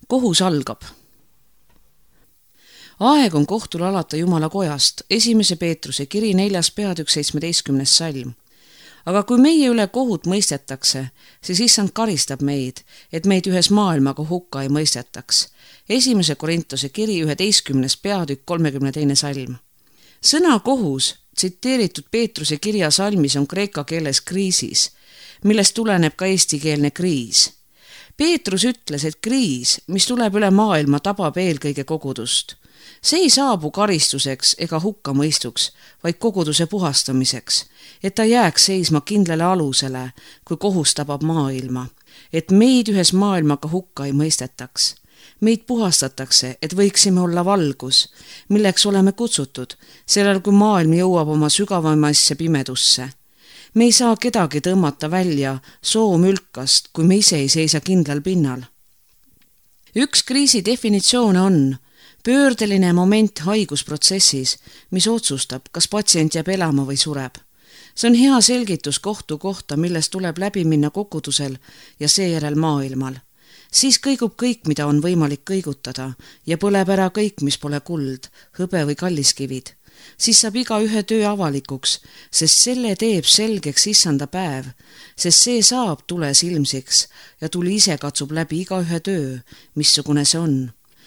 kohus algab. Aeg on kohtul alata Jumala kojast, 1. Peetruse kiri 4. peatükk 17. salm. Aga kui meie üle kohut mõistetakse, siis Issand karistab meid, et meid ühes maailmaga hukka ei mõistetaks. 1. Korintuse kiri 11. peatükk 32. salm. Sõna kohus tsiteeritud Peetruse kirja salmis on kreeka keeles kriisis, millest tuleneb ka eestikeelne kriis. Peetrus ütles, et kriis, mis tuleb üle maailma, tabab eelkõige kogudust. See ei saabu karistuseks ega hukkamõistuks, vaid koguduse puhastamiseks, et ta jääks seisma kindlale alusele, kui kohus tabab maailma, et meid ühes maailmaga hukka ei mõistetaks. Meid puhastatakse, et võiksime olla valgus, milleks oleme kutsutud, sellel kui maailm jõuab oma sügavamaisse pimedusse. Me ei saa kedagi tõmmata välja soomülkast, kui me ise ei seisa kindlal pinnal. Üks kriisi definitsioone on pöördeline moment haigusprotsessis, mis otsustab, kas patsient jääb elama või sureb. See on hea selgitus kohtu kohta, millest tuleb läbi minna kogudusel ja seejärel maailmal. Siis kõigub kõik, mida on võimalik kõigutada ja põleb ära kõik, mis pole kuld, hõbe või kalliskivid. Siis saab iga ühe töö avalikuks, sest selle teeb selgeks Issanda päev, sest see saab tules ilmsiks ja tuli ise katsub läbi iga ühe töö, missugune see on.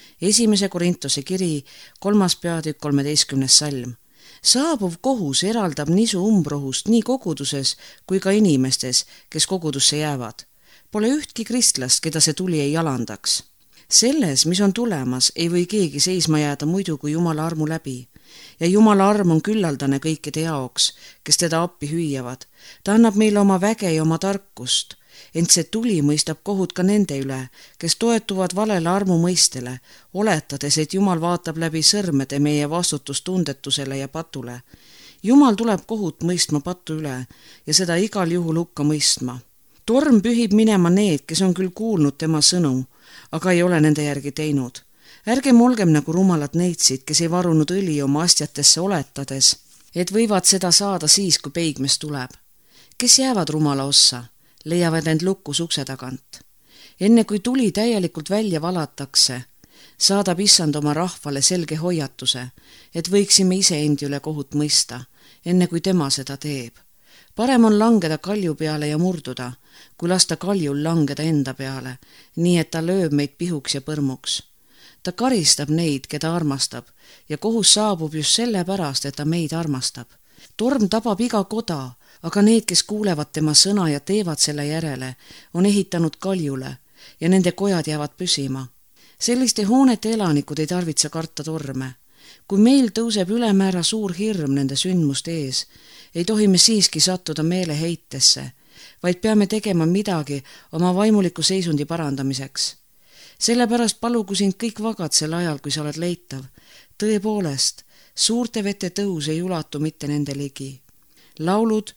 1. Korintuse kiri 3. peatükk 13. salm. Saabuv kohus eraldab nisu umbrohust nii koguduses kui ka inimestes, kes kogudusse jäävad. Pole ühtki kristlast, keda see tuli ei alandaks. Selles, mis on tulemas, ei või keegi seisma jääda muidu kui Jumala armu läbi. Ja Jumala arm on küllaldane kõikide jaoks, kes teda appi hüüavad. Ta annab meile oma väge ja oma tarkust. Ent see tuli mõistab kohut ka nende üle, kes toetuvad valele armu mõistele, oletades, et Jumal vaatab läbi sõrmede meie vastutustundetusele ja patule. Jumal tuleb kohut mõistma patu üle ja seda igal juhul hukka mõistma. Torm pühib minema need, kes on küll kuulnud tema sõnu, aga ei ole nende järgi teinud. Ärgem olgem nagu rumalad neitsid, kes ei varunud õli oma astjatesse oletades, et võivad seda saada siis, kui peigmes tuleb. Kes jäävad rumala ossa? Leiavad end lukus ukse tagant. Enne kui tuli täielikult välja valatakse, saadab Issand oma rahvale selge hoiatuse, et võiksime ise endi üle kohut mõista, enne kui tema seda teeb. Parem on langeda kalju peale ja murduda, kui lasta kaljul langeda enda peale, nii et ta lööb meid pihuks ja põrmuks. Ta karistab neid, keda armastab, ja kohus saabub just sellepärast, et ta meid armastab. Torm tabab iga koda, aga need, kes kuulevad tema sõna ja teevad selle järele, on ehitanud kaljule ja nende kojad jäävad püsima. Selliste hoonete elanikud ei tarvitse karta torme. Kui meil tõuseb ülemäära suur hirm nende sündmuste ees, ei tohi me siiski sattuda meeleheitesse, vaid peame tegema midagi oma vaimuliku seisundi parandamiseks. Sellepärast palugu sind kõik vagad sel ajal, kui sa oled leitav. Tõepoolest, suurte vete tõus ei ulatu mitte nende ligi. Laulud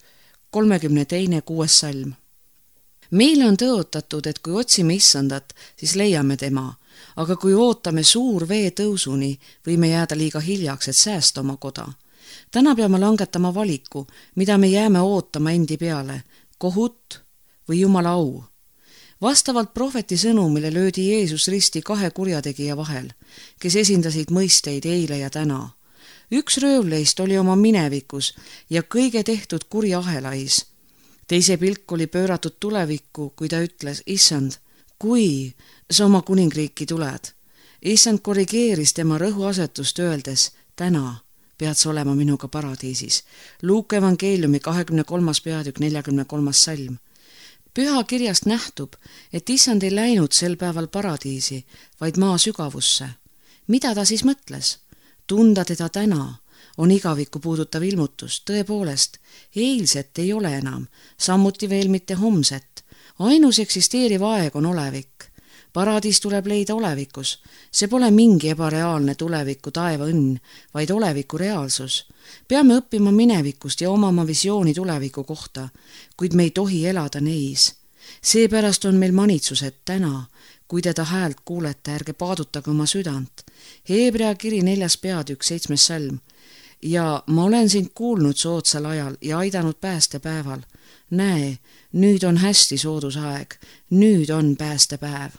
32. 6. salm. Meile on tõotatud, et kui otsime Issandat, siis leiame tema, aga kui ootame suur vee tõusuni, võime jääda liiga hiljaks, et säästa oma koda. Täna peame langetama valiku, mida me jääme ootama endi peale, kohut või Jumala au. Vastavalt prohveti sõnumile löödi Jeesus risti 2 kurjategija vahel, kes esindasid mõisteid eile ja täna. Üks röövleist oli oma minevikus ja kõige tehtud kurja ahelais. Teise pilk oli pööratud tulevikku, kui ta ütles, Issand, kui sa oma kuningriiki tuled. Issand korrigeeris tema rõhuasetust öeldes, täna pead sa olema minuga paradiisis. Luuka evangeeliumi 23. peatükk 43. salm. Püha kirjast nähtub, et Issand ei läinud sel päeval paradiisi, vaid maa sügavusse. Mida ta siis mõtles? Tunda teda täna on igavikku puudutav ilmutus, tõepoolest, eilset ei ole enam, samuti veel mitte homset. Ainus eksisteeriv aeg on olevik. Paradiis tuleb leida olevikus. See pole mingi ebareaalne tuleviku taeva õnn, vaid oleviku reaalsus. Peame õppima minevikust ja omama visiooni tuleviku kohta, kuid me ei tohi elada neis. Seepärast on meil manitsused täna, kui teda häält kuulete, ärge paadutage oma südant. Hebrea kiri 4. peatükk 7. salm. Ja ma olen sind kuulnud soodsal ajal ja aidanud päästepäeval. Näe, nüüd on hästi soodus aeg, nüüd on päästepäev.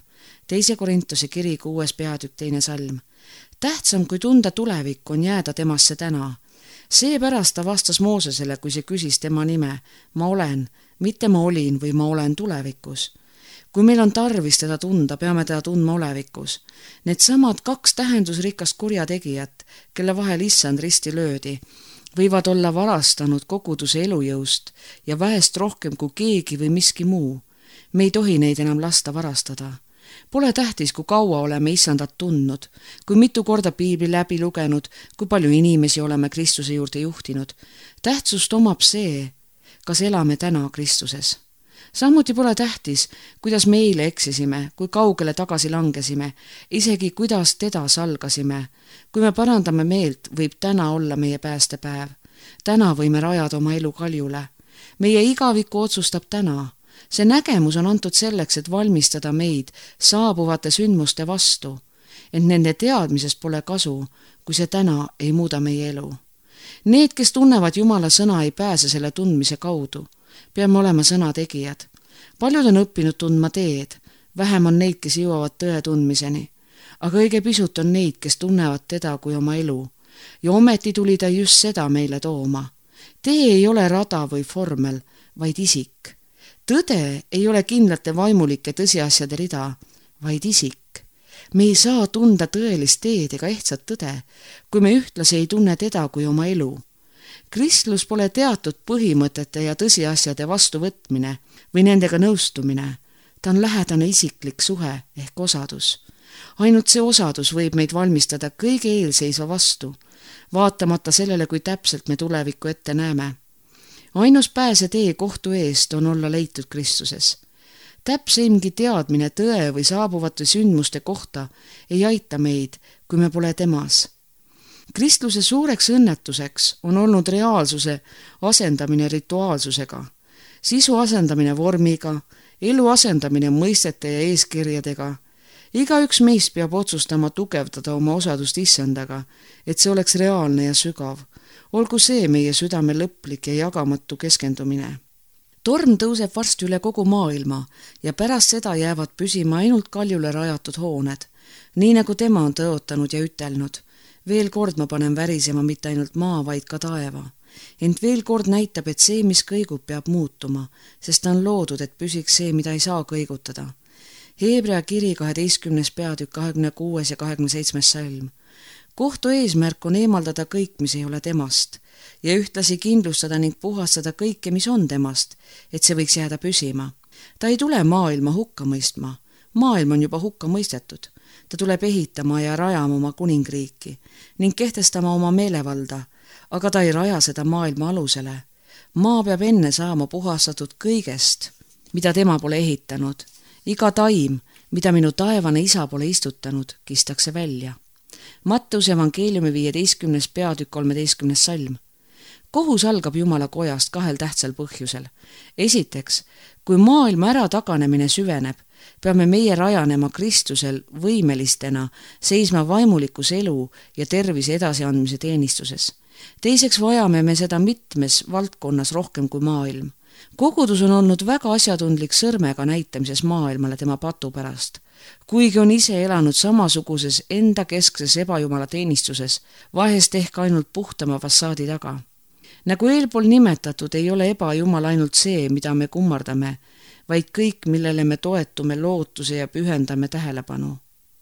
2 Korintuse kiri 6 peatükk 2 salm. Tähtsam kui tunda tulevik on jääda temasse täna. Seepärast ta vastas Moosesele, kui see küsis tema nime, ma olen, mitte ma olin või ma olen tulevikus. Kui meil on tarvis teda tunda, peame teda tundma olevikus. Need samad 2 tähendusrikast kurjategijat, kelle vahel issand risti löödi, võivad olla varastanud koguduse elujõust ja vähest rohkem kui keegi või miski muu. Me ei tohi neid enam lasta varastada. Pole tähtis, kui kaua oleme issandat tundnud, kui mitu korda piibli läbi lugenud, kui palju inimesi oleme Kristuse juurde juhtinud. Tähtsust omab see, kas elame täna Kristuses. Samuti pole tähtis, kuidas me eile eksisime, kui kaugele tagasi langesime, isegi kuidas teda salgasime. Kui me parandame meelt, võib täna olla meie päästepäev. Täna võime rajada oma elu kaljule. Meie igaviku otsustab täna. See nägemus on antud selleks, et valmistada meid saabuvate sündmuste vastu, ent nende teadmisest pole kasu, kui see täna ei muuda meie elu. Need, kes tunnevad Jumala sõna, ei pääse selle tundmise kaudu. Peame olema sõnategijad. Paljud on õppinud tundma teed, vähem on neid, kes jõuavad tõe tundmiseni, aga õige pisut on neid, kes tunnevad teda kui oma elu. Ja ometi tuli ta just seda meile tooma. Tee ei ole rada või vormel, vaid isik. Tõde ei ole kindlate vaimulike tõsiasjade rida, vaid isik. Me ei saa tunda tõelist teed ega ehtsat tõde, kui me ühtlasi ei tunne teda kui oma elu. Kristlus pole teatud põhimõtete ja tõsiasjade vastuvõtmine või nendega nõustumine. Ta on lähedane isiklik suhe ehk osadus. Ainult see osadus võib meid valmistada kõige eelseisva vastu, vaatamata sellele, kui täpselt me tulevikku ette näeme. Ainus pääsetee kohtu eest on olla leitud Kristuses. Täpseimgi teadmine tõe või saabuvate sündmuste kohta ei aita meid, kui me pole temas. Kristluse suureks õnnetuseks on olnud reaalsuse asendamine rituaalsusega, sisu asendamine vormiga, elu asendamine mõistete ja eeskirjadega. Igaüks meist peab otsustama tugevdada oma osadust issandaga, et see oleks reaalne ja sügav. Olgu see meie südame lõplik ja jagamatu keskendumine. Torm tõuseb varsti üle kogu maailma ja pärast seda jäävad püsima ainult kaljule rajatud hooned, nii nagu tema on tõotanud ja ütelnud. Veel kord ma panen värisema mitte ainult maa, vaid ka taeva. Ent veel kord näitab, et see, mis kõigub, peab muutuma, sest ta on loodud, et püsiks see, mida ei saa kõigutada. Hebrea kiri 12. peatükk 26. ja 27. salm. Kohtu eesmärk on eemaldada kõik, mis ei ole temast, ja ühtlasi kindlustada ning puhastada kõike, mis on temast, et see võiks jääda püsima. Ta ei tule maailma hukka mõistma. Maailm on juba hukka mõistetud. Ta tuleb ehitama ja rajama oma kuningriiki ning kehtestama oma meelevalda, aga ta ei raja seda maailma alusele. Maa peab enne saama puhastatud kõigest, mida tema pole ehitanud. Iga taim, mida minu taevane isa pole istutanud, kistakse välja. Matteuse evangeeliumi 15. peatükk 13. salm. Kohus algab Jumala kojast 2 tähtsal põhjusel. Esiteks, kui maailma ärataganemine süveneb, peame meie rajanema Kristusel võimelistena seisma vaimulikus elu ja tervise edasiandmise teenistuses. Teiseks vajame me seda mitmes valdkonnas rohkem kui maailm. Kogudus on olnud väga asjatundlik sõrmega näitamises maailmale tema patu pärast. Kuigi on ise elanud samasuguses enda keskses ebajumala teenistuses, vahest ehk ainult puhtama fassaadi taga. Nagu eelpool nimetatud, ei ole ebajumal ainult see, mida me kummardame, vaid kõik, millele me toetume lootuse ja pühendame tähelepanu.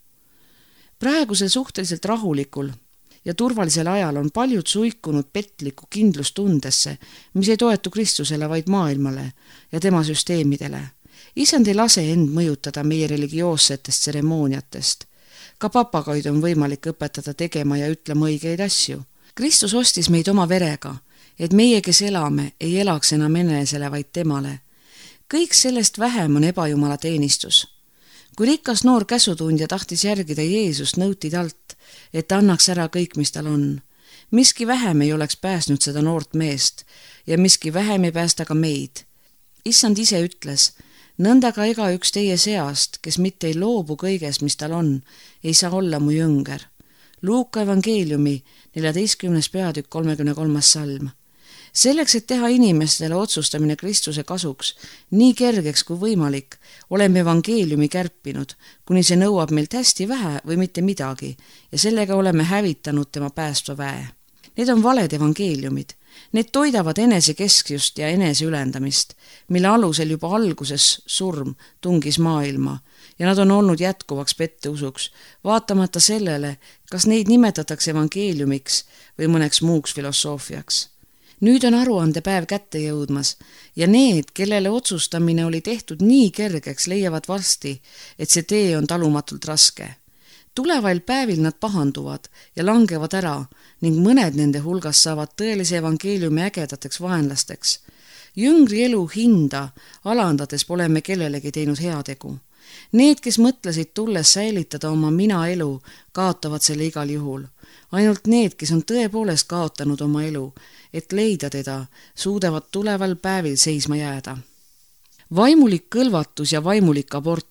Praegusel suhteliselt rahulikul ja turvalisel ajal on paljud suikunud petliku kindlustundesse, mis ei toetu Kristusele, vaid maailmale ja tema süsteemidele. Isand ei lase end mõjutada meie religioossetest tseremooniatest. Ka papagaid on võimalik õpetada tegema ja ütlema õigeid asju. Kristus ostis meid oma verega, et meie, kes elame, ei elaks enam enesele, vaid temale. Kõik sellest vähem on ebajumala teenistus. Kui rikas noor käsutundja tahtis järgida Jeesust, nõuti talt, et ta annaks ära kõik, mis tal on. Miski vähem ei oleks pääsnud seda noort meest ja miski vähem ei päästa ka meid. Issand ise ütles, nõnda ka ega üks teie seast, kes mitte ei loobu kõigest, mis tal on, ei saa olla mu jünger. Luuka evangeeliumi 14. peatükk 33. salm. Selleks, et teha inimestele otsustamine Kristuse kasuks nii kergeks kui võimalik, oleme evangeeliumi kärpinud, kuni see nõuab meilt hästi vähe või mitte midagi ja sellega oleme hävitanud tema päästva väe. Need on valed evangeeliumid. Need toidavad enesekesksust ja eneseülendamist, mille alusel juba alguses surm tungis maailma ja nad on olnud jätkuvaks petteusuks, vaatamata sellele, kas neid nimetatakse evangeeliumiks või mõneks muuks filosoofiaks. Nüüd on aruandepäev kätte jõudmas ja need, kellele otsustamine oli tehtud nii kergeks, leiavad varsti, et see tee on talumatult raske. Tulevail päevil nad pahanduvad ja langevad ära ning mõned nende hulgas saavad tõelise evangeeliumi ägedateks vaenlasteks. Jüngri elu hinda alandades pole me kellelegi teinud heategu. Need, kes mõtlesid tulles säilitada oma mina elu, kaotavad selle igal juhul. Ainult need, kes on tõepoolest kaotanud oma elu, et leida teda, suudavad tuleval päevil seisma jääda. Vaimulik kõlvatus ja vaimulik abort.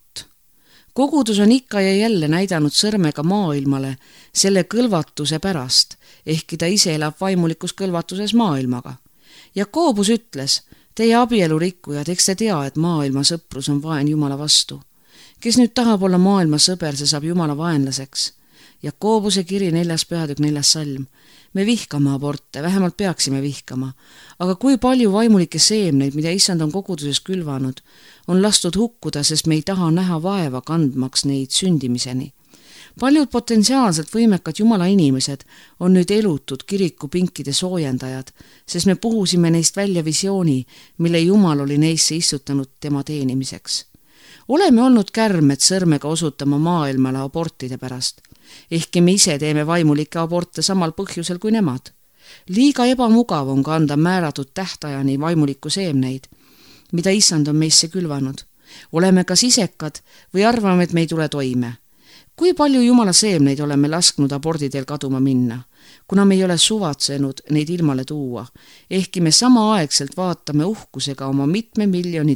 Kogudus on ikka ja jälle näidanud sõrmega maailmale selle kõlvatuse pärast, ehkki ta ise elab vaimulikus kõlvatuses maailmaga. Jakobus ütles, teie abielurikkujad, eks te tea, et maailma sõprus on vaen Jumala vastu. Kes nüüd tahab olla maailma sõber, see saab Jumala vaenlaseks. Jakobuse kiri 4. peatükk 4. salm. Me vihkame aborte, vähemalt peaksime vihkama, aga kui palju vaimulikke seemneid, mida issand on koguduses külvanud, on lastud hukkuda, sest me ei taha näha vaeva kandmaks neid sündimiseni. Paljud potentsiaalselt võimekad Jumala inimesed on nüüd elutud kirikupinkide soojendajad, sest me puhusime neist välja visiooni, mille Jumal oli neisse istutanud tema teenimiseks. Oleme olnud kärmed sõrmega osutama maailmale abortide pärast, ehkki me ise teeme vaimulikke aborte samal põhjusel kui nemad. Liiga ebamugav on kanda määratud tähtajani vaimulikku seemneid, mida issand on meisse külvanud. Oleme kas isekad või arvame, et me ei tule toime. Kui palju Jumala seemneid oleme lasknud abordidel kaduma minna, kuna me ei ole suvatsenud neid ilmale tuua, ehkki me samaaegselt vaatame uhkusega oma $1 miljoni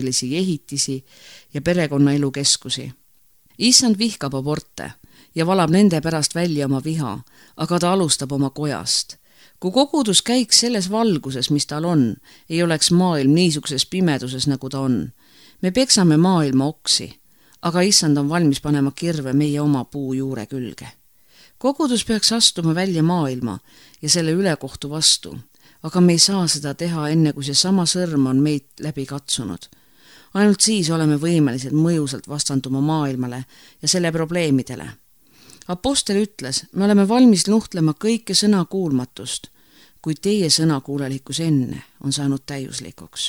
ehitisi ja perekonnaelukeskusi. Issand vihkab aborte ja valab nende pärast välja oma viha, aga ta alustab oma kojast. Kui kogudus käiks selles valguses, mis tal on, ei oleks maailm niisuguses pimeduses, nagu ta on. Me peksame maailma oksi, aga issand on valmis panema kirve meie oma puu juure külge. Kogudus peaks astuma välja maailma ja selle ülekohtu vastu, aga me ei saa seda teha enne, kui see sama sõrm on meid läbi katsunud. Ainult siis oleme võimelised mõjusalt vastanduma maailmale ja selle probleemidele. Apostel ütles, me oleme valmis nuhtlema kõike sõnakuulmatust, kui teie sõnakuulelikkus enne on saanud täiuslikuks.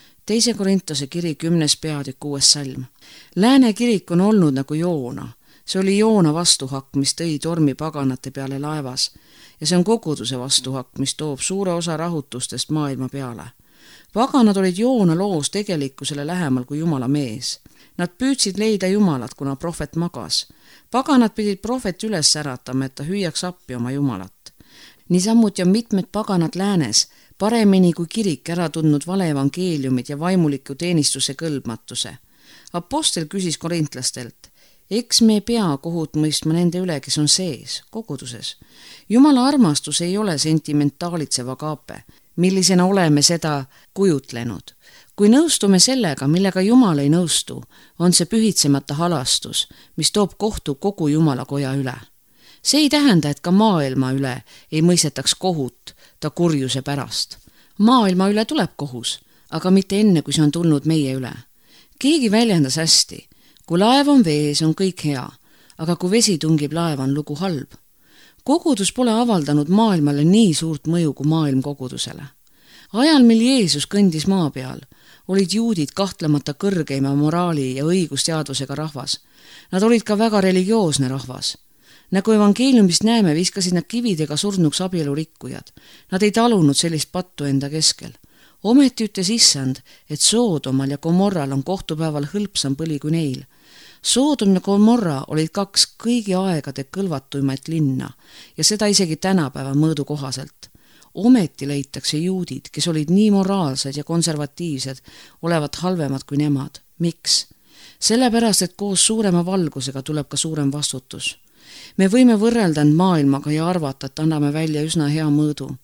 2. Korintuse kiri 10. peatükk 6. salm. Lääne kirik on olnud nagu Joona. See oli Joona vastuhakk, mis tõi tormi paganate peale laevas ja see on koguduse vastuhakk, mis toob suure osa rahutustest maailma peale. Paganad olid Joona loos tegelikkusele lähemal kui Jumala mees. Nad püüdsid leida Jumalat, kuna prohvet magas. Paganad pidid prohvet üles äratama, et ta hüüaks appi oma Jumalat. Niisamuti on mitmed paganad läänes paremini kui kirik ära tundnud valeevangeeliumid ja vaimuliku teenistuse kõlbmatuse. Apostel küsis korintlastelt, eks me ei pea kohut mõistma nende üle, kes on sees, koguduses. Jumala armastus ei ole sentimentaalitseva kaape, millisena oleme seda kujutlenud. Kui nõustume sellega, millega Jumal ei nõustu, on see pühitsemata halastus, mis toob kohtu kogu Jumala koja üle. See ei tähenda, et ka maailma üle ei mõistetaks kohut ta kurjuse pärast. Maailma üle tuleb kohus, aga mitte enne, kui see on tulnud meie üle. Keegi väljendas hästi, kui laev on vees, on kõik hea, aga kui vesi tungib laeva, on lugu halb. Kogudus pole avaldanud maailmale nii suurt mõju kui maailm kogudusele. Ajal, mil Jeesus kõndis maa peal, olid juudid kahtlemata kõrgeima moraali ja õigusteadvusega rahvas. Nad olid ka väga religioosne rahvas. Nagu evangeeliumist näeme, viskasid nad kividega surnuks abielurikkujad. Nad ei talunud sellist pattu enda keskel. Ometi ütles issand, et Soodomal ja Gomorral on kohtupäeval hõlpsam põli kui neil. Soodom ja Gomorra olid 2 kõigi aegade kõlvatuimaid linna ja seda isegi tänapäeva mõõdu kohaselt. Ometi leitakse juudid, kes olid nii moraalsed ja konservatiivsed, olevat halvemad kui nemad. Miks? Sellepärast, et koos suurema valgusega tuleb ka suurem vastutus. Me võime võrrelda end maailmaga ja arvata, et anname välja üsna hea mõõdu.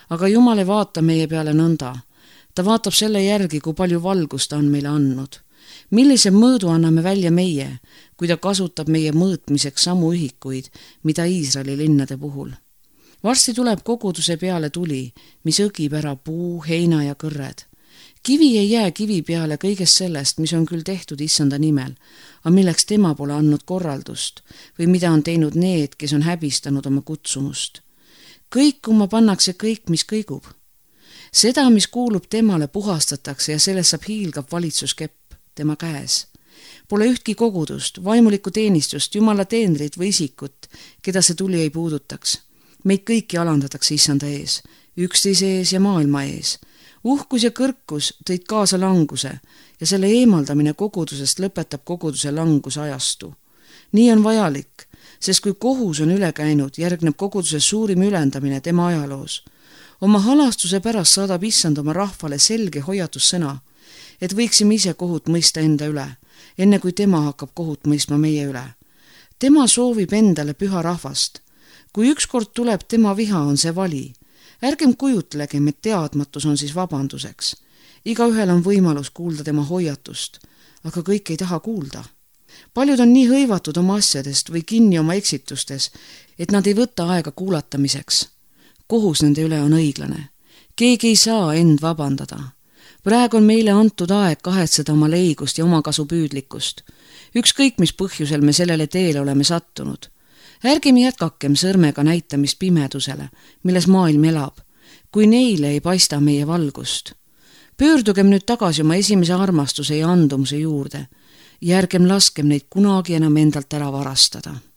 aga Jumal ei vaata meie peale nõnda. Ta vaatab selle järgi, kui palju valgust ta on meile andnud. Millise mõõdu anname välja meie, kui ta kasutab meie mõõtmiseks samu ühikuid, mida Iisraeli linnade puhul. Varsti tuleb koguduse peale tuli, mis õgib ära puu, heina ja kõrred. Kivi ei jää kivi peale kõigest sellest, mis on küll tehtud Issanda nimel, aga milleks tema pole andnud korraldust või mida on teinud need, kes on häbistanud oma kutsumust. Kõikuma pannakse kõik, mis kõigub. Seda, mis kuulub temale, puhastatakse ja sellest saab hiilgav valitsuskepp tema käes. Pole ühtki kogudust, vaimulikku teenistust, Jumala teenrit või isikut, keda see tuli ei puudutaks. Meid kõiki alandatakse Issanda ees, üksteise ees ja maailma ees. Uhkus ja kõrkus tõid kaasa languse ja selle eemaldamine kogudusest lõpetab koguduse langusajastu. Nii on vajalik, sest kui kohus on üle käinud, järgneb koguduse suurim ülendamine tema ajaloos. Oma halastuse pärast saadab Issand oma rahvale selge hoiatussõna, et võiksime ise kohut mõista enda üle, enne kui tema hakkab kohut mõistma meie üle. Tema soovib endale püha rahvast. Kui ükskord tuleb tema viha, on see vali. Ärgem kujutlegem, et teadmatus on siis vabanduseks. Igaühel on võimalus kuulda tema hoiatust, aga kõik ei taha kuulda. Paljud on nii hõivatud oma asjadest või kinni oma eksitustes, et nad ei võta aega kuulatamiseks. Kohus nende üle on õiglane. Keegi ei saa end vabandada. Praegu on meile antud aeg kahetseda oma leigust ja omakasu püüdlikkust. Ükskõik, mis põhjusel me sellele teele oleme sattunud. Ärgem jätkakem sõrmega näitamist pimedusele, milles maailm elab, kui neile ei paista meie valgust. Pöördugem nüüd tagasi oma esimese armastuse ja andumuse juurde ja ärgem laskem neid kunagi enam endalt ära varastada.